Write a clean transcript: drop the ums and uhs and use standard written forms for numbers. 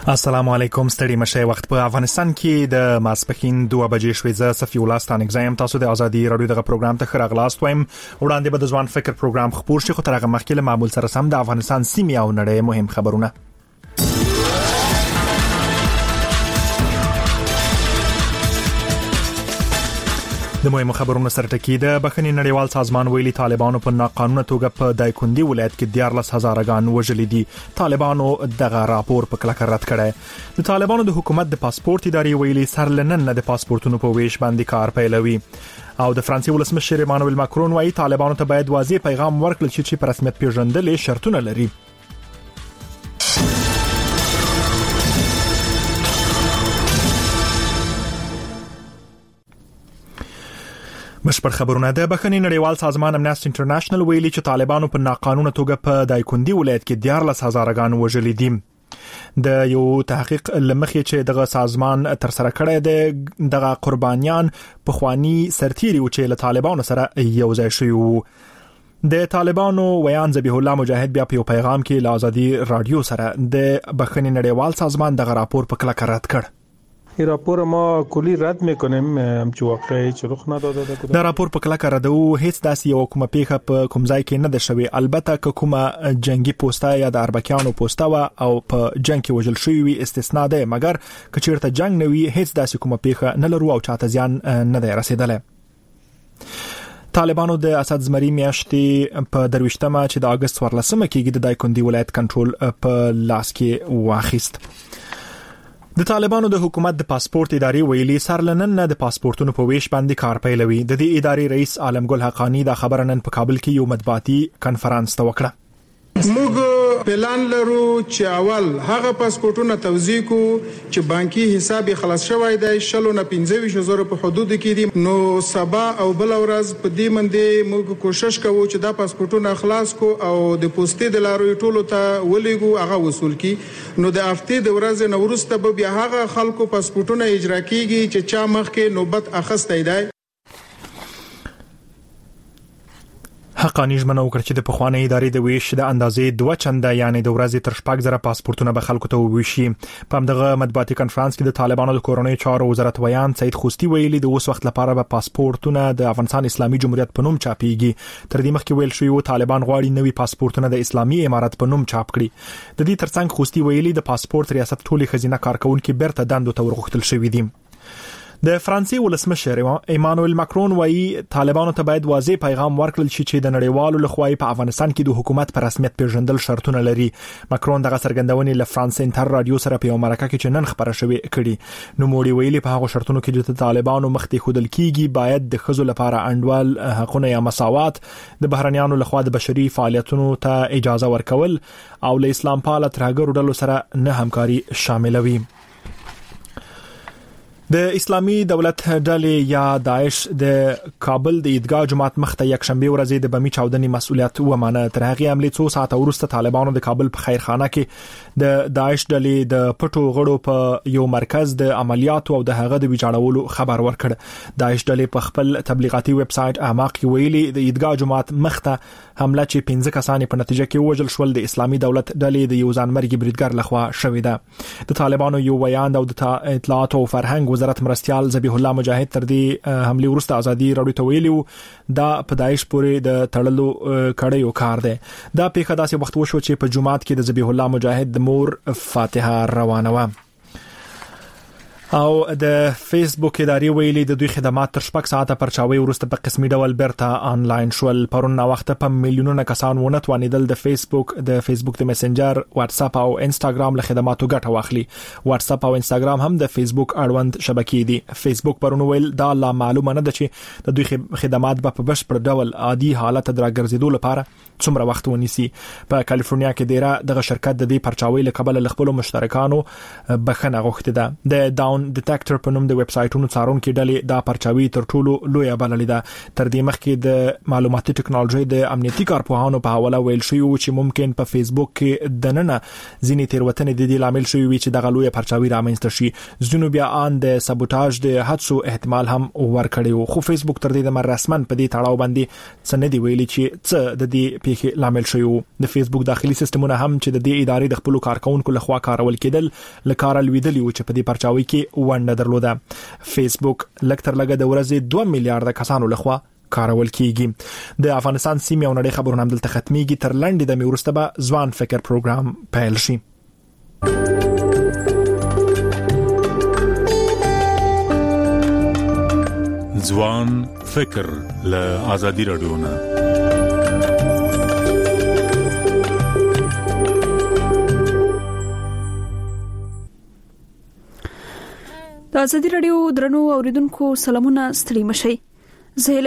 السلام علیکم ستړي مشه وخت په افغانستان کې د ماسپخین 2 بجې شوې ز صفی الله ستانګ زایم تاسو د ازادي رادیو دغه پروګرام ته خراغلاست وایم وړاندې به د ځوان فکر پروګرام خبر شي خو ترغه مخکې له معمول سره سم د افغانستان سیمه او نړۍ مهم خبرونه د مهمو خبرونو سره ټکی د بخښنې نړیوال سازمان ویلي طالبانو په ناقانونه توګه په دایکندي ولایت کې 14000 غان وژلي دي. طالبانو دغه راپور په کلکه رد کړی. د طالبانو د حکومت د پاسپورت ادارې ویلي سرلنن د پاسپورتونو په ویش باندې کار پیلوي. او د فرانسې ولسمشر ایمانوئل ماکرون وايي طالبانو ته باید واضح پیغام ورکړل شي چې په رسمیت پیژندل شرطونه لري. مشپړ خبرونه د بخښنې نړیوال سازمان امنیستي انټرنیشنل ویلي چې طالبانو په ناقانونه توګه په دایکندي ولایت کې 14000 غان وژلي دي. د یو تحقیق لمخې چې دغه سازمان تر سره کړی دی دغه قربانیان په خواني سرتيري او چې له طالبانو سره یو ځای شوی وو. د طالبانو ویان ذبیح الله مجاهد بیا په پیغام کې له ازادي رادیو سره د بخښنې نړیوال سازمان دغه راپور په کلکه رد کړ. این راپور ما کلی رد میکنیم چې واقعي چې رخ نداده. دا راپور په کلکه ردو هیڅ داسې یو کومه پیښه په کوم ځای کې نه ده شوې. البته کومه جنگي پوسټه یا د اربکیانو پوسټه وا او په جنگ کې وژل شوی وي استثناء ده مګر کچیرته جنگ نه وي هیڅ داسې کومه پیښه نه لرو او چاته ځان نه دی رسیدلی. طالبانو د اسد زمری میاشتې په 23مه چې د اگست 14مه کې د دایکندي ولایت کنټرول په لاس کې واخیست. د طالبانو د حکومت د پاسپورت ادارې ویلي سرلنن د پاسپورتونو په ویش باندې کار پیلوي. د دې ادارې رئیس عالمګل حقانی د خبرنن په کابل کې یو مطبوعاتي کانفرنس ته وکړه. موږ پلان لرو چې اول هغه پاسپورتونه توزیع کو چې بانکي حساب خلاص شوی دی 15,000 په حدود کې دي. نو سبا او بل ورځ په دې باندې موږ کوشش کوو چې دا پاسپورتونه خلاص کو او د پوسټې د لارو ټولو ته ولېګو هغه وصول کی. نو د هفته د ورځې نو وروسته به بیا هغه خلکو پاسپورتونه اجرا کیږي چې چا مخکې نوبت اخستای دی. حقانی ژمنه وکړه چې د پخوانی ادارې د ویش د اندازې 2 چنده یعنی د ورځې تر 6,000 پاسپورتونه به خلکو ته وویشي. په همدغه مطبوعاتي کانفرنس کې د طالبانو د کورنۍ چارو وزارت ویان سید خوستی ویلي د اوس وخت لپاره به پاسپورتونه د افغانستان اسلامي جمهوریت په نوم چاپیږي. تر دې مخکې ویل شوی طالبان غواړي نوي پاسپورتونه د اسلامي امارت په نوم چاپ کړي. د دې ترڅنګ خوستی ویلي د پاسپورت ریاست ټولي خزینه کارکونکو بیرته دندو ته ورغښتل شوی دي. د فرانسې ولسمشر ایمانوئل ماکرون وايي طالبانو ته باید واضح پیغام ورکړل شي چې د نړیوالو لخوا په افغانستان کې د حکومت پر رسمیت پیژندل شرطونه لري. ماکرون دغه څرګندونې له فرانس انټر رادیو سره په یو مرکه کې چې نن خبره شوې کړي. نو موړي ویلي په هغه شرطونو کې چې طالبانو مخته خودل کیږي باید د خزو لپاره انډوال حقوقونه یا مساوات د بهرنیانو لخوا د بشري فعالیتونو ته اجازه ورکول او له اسلام پاله ترهګرو ډلو سره نه همکاري شاملوي. د اسلامي دولت ډلې یا داعش د کابل د عیدګاه جماعت مخته یک شنبه ورځ د بمی چاودنې مسؤلیت ومانه. تر هغه حمله 2 ساعت وروسته طالبانو د کابل په خیرخانه کې د داعش ډلې د پټو غړو په یو مرکز د عملیاتو او د هغه د ویجاړولو خبر ورکړ. داعش ډلې په خپل تبلیغاتي ویب سټ اعماق کې ویلي د عیدګاه جماعت مخته حمله چې 15 کسان په نتیجه کې وژل شول د اسلامي دولت ډلې د یو ځانمرګي بریدګر لخوا شوې ده. د طالبانو یو ویان او د اطلاعات او فرهنګ وزارت مرستيال ذبیح الله مجاهد تر دې حمله وروسته ازادي رادیو ته ویلو دا په داعش پورې د تړلو کړیو کار دی. دا پیښه داسې وخت وشو چې په جمعات کې د ذبیح الله مجاهد د مور فاتحه روانه و. او د فیسبوک ادارې ویلي د دوی خدمات تر 6 ساعته پرچاوي وروسته په قسمي ډول بیرته آنلاین شول. پرون وخت په میلیونونو کسان ونتوانیدل د فیسبوک د میسنجر واتس اپ او انستګرام له خدماتو ګټه واخلي. واتس اپ او انستګرام هم د فیسبوک اړوند شبکې دي. فیسبوک پرون ویل دا لا معلومه نه ده چې د دوی خدمات په بشپړ ډول عادي حالت درګرځیدو لپاره څومره وخت ونیسي. په کالیفورنیا کې دغه شرکت د دې پرچاوي له قبل خپل مشترکانو بخښنه غوښتې ده. د ټیکډاون ډیټیکټر په نوم د ویب سایټونو څارونکو ډلې دا پرچاوي تر ټولو لوی بللې ده. تر دې مخکې د معلوماتي ټکنالوژي د امنیتي کارپوهانو په حواله ویل شوی چې ممکن په فیسبوک کې د نن ځینې تیروتنې د دې لامل شوی وي چې دغه لوی پرچاوي رامنځته شي. ځینو بیا ان د سابوتاژ د حادثو احتمال هم ورکړي، خو فیسبوک تر دې د رسمن په دې تړاو باندې څه نه دی ویلي چې څه د دې پیښې لامل شوی وو. د فیسبوک داخلي سیستمونه هم چې د دې ادارې د خپل کارکونکو لخوا کارول کېدل لکاره لویدلی و چې په دې پرچاوي کې ونډه درلوده. فیسبوک لکتر لګه د ورځې 2 میلیارډ کسانو لخوا کارول کیږي. د افغانستان سیمه او نړۍ خبرونه هم دلته ختميږي. تر لنډې د میورسته به ځوان فکر پروګرام پیل شي. ځوان فکر له آزادي رادیو نه. د آزادي رادیو درنو اوریدونکو سلامونه، ستړي مشئ. زه